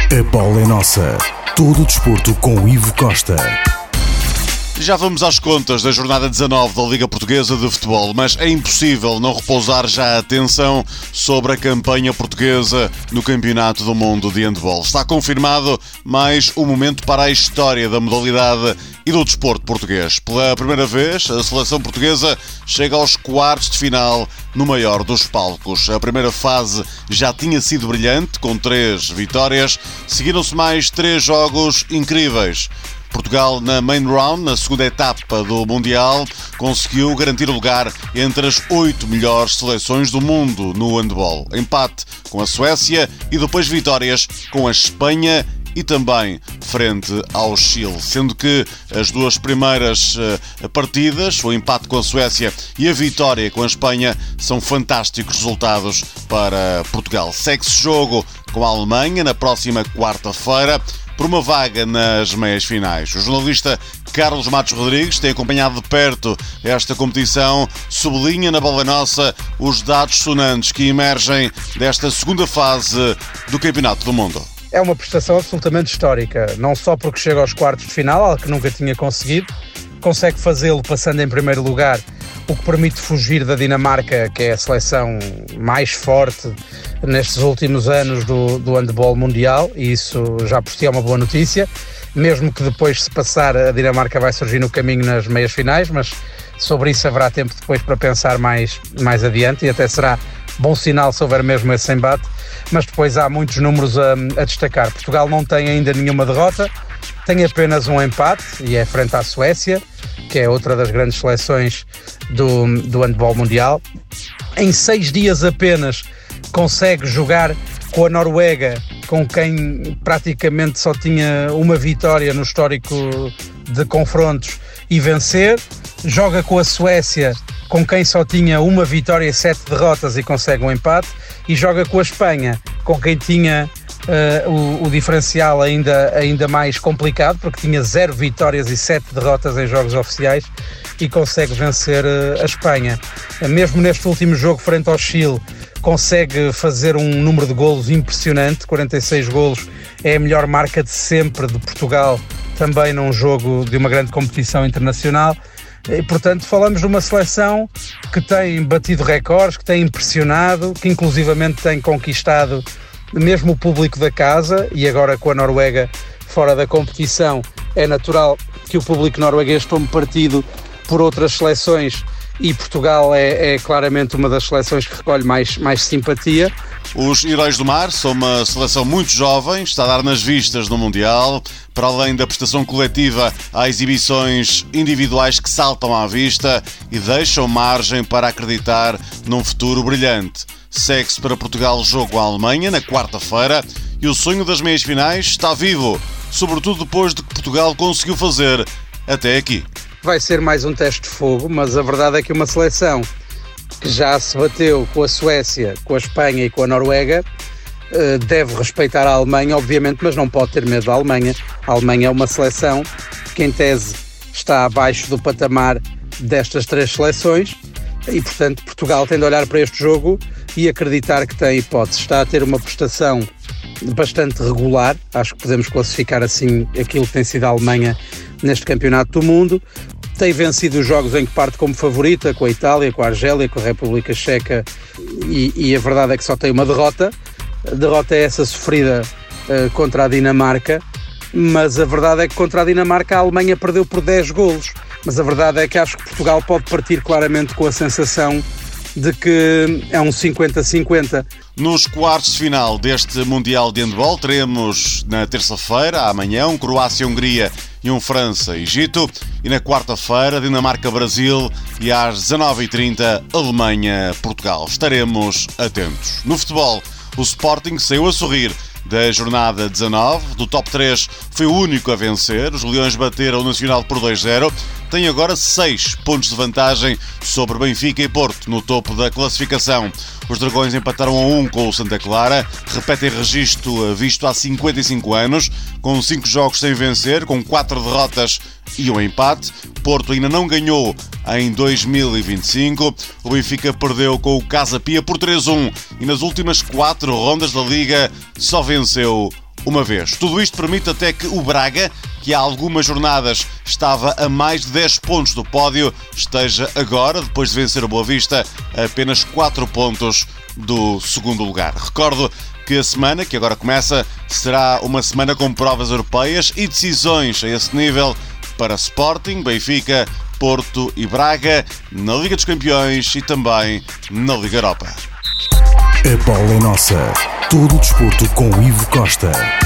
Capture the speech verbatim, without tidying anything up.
A bola é nossa. Todo o desporto com Ivo Costa. Já vamos às contas da jornada dezanove da Liga Portuguesa de Futebol, mas é impossível não repousar já a atenção sobre a campanha portuguesa no Campeonato do Mundo de Handball. Está confirmado mais um momento para a história da modalidade e do desporto português. Pela primeira vez, a seleção portuguesa chega aos quartos de final no maior dos palcos. A primeira fase já tinha sido brilhante, com três vitórias. Seguiram-se mais três jogos incríveis. Portugal, na main round, na segunda etapa do Mundial, conseguiu garantir o lugar entre as oito melhores seleções do mundo no handball. Empate com a Suécia e depois vitórias com a Espanha e também frente ao Chile, sendo que as duas primeiras uh, partidas, o empate com a Suécia e a vitória com a Espanha, são fantásticos resultados para Portugal. Segue-se jogo com a Alemanha na próxima quarta-feira, por uma vaga nas meias finais. O jornalista Carlos Matos Rodrigues tem acompanhado de perto esta competição, sublinha na Bola Nossa os dados sonantes que emergem desta segunda fase do Campeonato do Mundo. É uma prestação absolutamente histórica, não só porque chega aos quartos de final, algo que nunca tinha conseguido, consegue fazê-lo passando em primeiro lugar, o que permite fugir da Dinamarca, que é a seleção mais forte nestes últimos anos do, do handball mundial, e isso já por si é uma boa notícia, mesmo que depois, se passar, a Dinamarca vai surgir no caminho nas meias finais, mas sobre isso haverá tempo depois para pensar mais, mais adiante, e até será bom sinal se houver mesmo esse embate, mas depois há muitos números a, a destacar. Portugal não tem ainda nenhuma derrota, tem apenas um empate, e é frente à Suécia, que é outra das grandes seleções do, do handball mundial. Em seis dias apenas consegue jogar com a Noruega, com quem praticamente só tinha uma vitória no histórico de confrontos, e vencer. Joga com a Suécia, com quem só tinha uma vitória e sete derrotas, e consegue um empate. E joga com a Espanha, com quem tinha uh, o, o diferencial ainda, ainda mais complicado, porque tinha zero vitórias e sete derrotas em jogos oficiais, e consegue vencer uh, a Espanha. Uh, mesmo neste último jogo frente ao Chile, consegue fazer um número de golos impressionante, quarenta e seis golos, é a melhor marca de sempre de Portugal, também num jogo de uma grande competição internacional. E, portanto, falamos de uma seleção que tem batido recordes, que tem impressionado, que inclusivamente tem conquistado mesmo o público da casa, e agora com a Noruega fora da competição, é natural que o público norueguês tome partido por outras seleções, e Portugal é, é claramente uma das seleções que recolhe mais, mais simpatia. Os Heróis do Mar são uma seleção muito jovem, está a dar nas vistas no Mundial. Para além da prestação coletiva, há exibições individuais que saltam à vista e deixam margem para acreditar num futuro brilhante. Segue-se para Portugal jogo à Alemanha na quarta-feira, e o sonho das meias finais está vivo, sobretudo depois de que Portugal conseguiu fazer até aqui. Vai ser mais um teste de fogo, mas a verdade é que uma seleção que já se bateu com a Suécia, com a Espanha e com a Noruega deve respeitar a Alemanha, obviamente, mas não pode ter medo da Alemanha. A Alemanha é uma seleção que, em tese, está abaixo do patamar destas três seleções, e, portanto, Portugal tem de olhar para este jogo e acreditar que tem hipótese. Está a ter uma prestação bastante regular, acho que podemos classificar assim aquilo que tem sido a Alemanha neste Campeonato do Mundo. Tem vencido os jogos em que parte como favorita, com a Itália, com a Argélia, com a República Checa, e, e a verdade é que só tem uma derrota. A derrota é essa sofrida uh, contra a Dinamarca, mas a verdade é que contra a Dinamarca a Alemanha perdeu por dez golos. Mas a verdade é que acho que Portugal pode partir claramente com a sensação de que é um cinquenta a cinquenta. Nos quartos de final deste Mundial de Handball teremos na terça-feira, amanhã, um Croácia-Hungria e um França-Egito, e na quarta-feira Dinamarca-Brasil, e às dezanove e trinta Alemanha-Portugal. Estaremos atentos. No futebol, o Sporting saiu a sorrir da jornada dezanove, do top três foi o único a vencer. Os Leões bateram o Nacional por dois a zero, tem agora seis pontos de vantagem sobre Benfica e Porto no topo da classificação. Os Dragões empataram a um com o Santa Clara, repetem registro visto há cinquenta e cinco anos, com cinco jogos sem vencer, com quatro derrotas e um empate. Porto ainda não ganhou em dois mil e vinte e cinco. O Benfica perdeu com o Casa Pia por três a um e nas últimas quatro rondas da Liga só venceu uma vez. Tudo isto permite até que o Braga, que há algumas jornadas estava a mais de dez pontos do pódio, esteja agora, depois de vencer o Boa Vista, a apenas quatro pontos do segundo lugar. Recordo que a semana, que agora começa, será uma semana com provas europeias e decisões a esse nível para Sporting, Benfica, Porto e Braga, na Liga dos Campeões e também na Liga Europa. A bola é nossa. Todo o desporto com Ivo Costa.